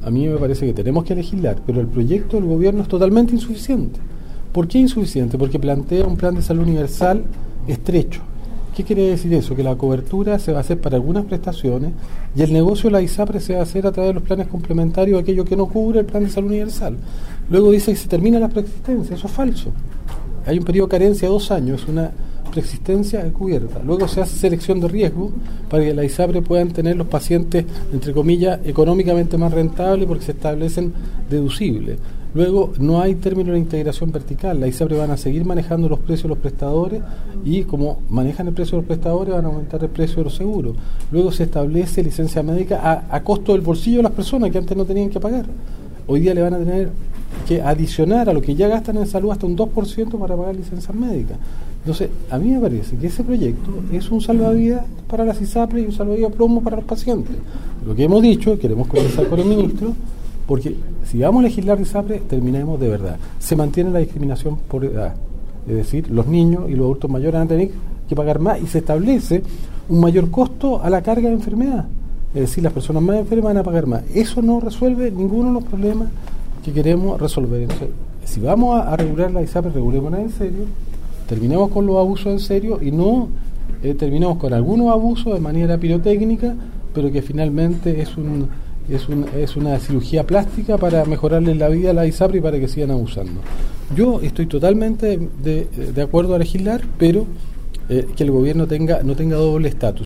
a mí me parece que tenemos que legislar, pero el proyecto del gobierno es totalmente insuficiente. ¿Por qué insuficiente? Porque plantea un plan de salud universal estrecho. ¿Qué quiere decir eso? Que la cobertura se va a hacer para algunas prestaciones y el negocio de la ISAPRE se va a hacer a través de los planes complementarios, aquello que no cubre el plan de salud universal. Luego dice que se termina la preexistencia, eso es falso. Hay un periodo de carencia de 2 años, es una preexistencia cubierta. Luego se hace selección de riesgo para que la ISAPRE puedan tener los pacientes, entre comillas, económicamente más rentables porque se establecen deducibles. Luego no hay término de integración vertical, la ISAPRE van a seguir manejando los precios de los prestadores y como manejan el precio de los prestadores van a aumentar el precio de los seguros. Luego se establece licencia médica a costo del bolsillo de las personas que antes no tenían que pagar. Hoy día le van a tener que adicionar a lo que ya gastan en salud hasta un 2% para pagar licencias médicas. Entonces, a mí me parece que ese proyecto es un salvavidas para las ISAPRE y un salvavidas plomo para los pacientes. Lo que hemos dicho, queremos conversar con el ministro, porque si vamos a legislar ISAPRE, terminemos de verdad. Se mantiene la discriminación por edad, es decir, los niños y los adultos mayores van a tener que pagar más y se establece un mayor costo a la carga de enfermedad. Es decir, las personas más enfermas van a pagar más. Eso no resuelve ninguno de los problemas que queremos resolver. Entonces, si vamos a regular la ISAPRE, regulémosla en serio, terminemos con los abusos en serio y no terminemos con algunos abusos de manera pirotécnica, pero que finalmente es una cirugía plástica para mejorarle la vida a la ISAPRE y para que sigan abusando. Yo estoy totalmente de acuerdo a legislar, pero que el gobierno no tenga doble estatus.